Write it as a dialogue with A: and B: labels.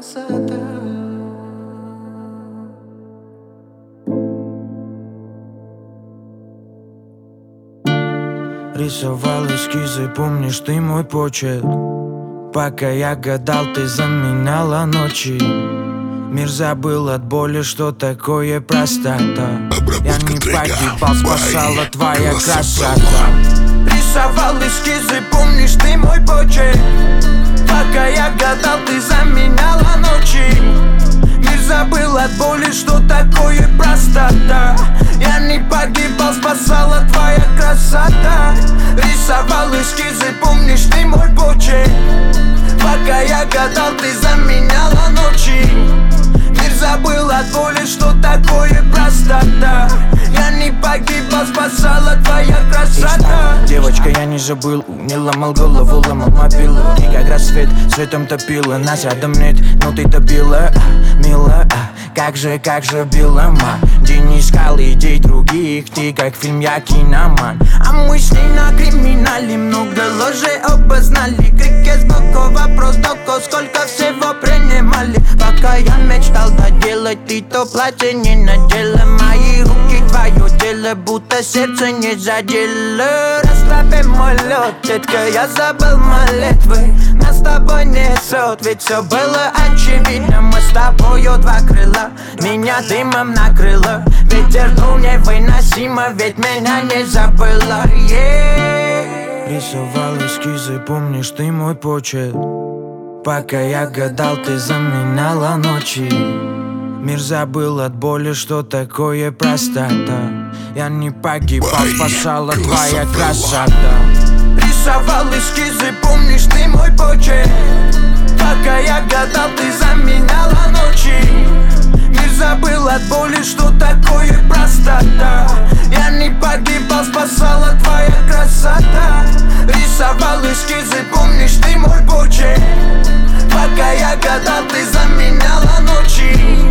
A: красота.
B: Рисовал эскизы, помнишь ты мой почерк? Пока я гадал, ты заменяла ночи. Мир забыл от боли, что такое простота. Я не погибал, спасала твоя красота. Рисовал эскизы, помнишь ты мой почерк? Пока я гадал, ты заменяла ночи. Мир забыл от боли, что такое простота. Я не погибал, спасала твоя красота. Рисовал эскизы, помнишь ты мой почерк? Пока я гадал, ты заменяла ночи. Мир забыл от боли, что такое простота. Я не погибал, спасала твоя красота.
C: Девочка, я не забыл, не ломал голову, ломал мобилу. И как рассвет светом топила, нас рядом нет, но ты топила, мила. Как же била, ма. День искал идей других, ты как фильм, я киноман. А мы шли на криминале, много ложей обознали. Крики сбоку, вопрос доко, сколько всего принимали. Пока я мечтал доделать, ты то платье не надела. Мои руки твое дело, будто сердце не задело. Расслабь мой лед, детка, я забыл молитвы. Нас с тобой несет, ведь все было очевидно. Мы с тобою два крыла, меня дымом накрыло. Ветер дул невыносимо, ведь меня не забыла.
B: Рисовал эскизы, помнишь ты мой почерк? Пока я гадал, ты заменяла ночи. Мир забыл от боли, что такое простота. Я не погибал, спасала твоя красота.
C: Рисовал эскизы, помнишь ты мой почерк? Пока я гадал, ты заменяла ночи. Мир забыл от боли, что такое простота. Я не погибал, спасала твоя красота. Рисовал эскизы, помнишь ты мой почерк? Пока я гадал, ты заменяла ночи.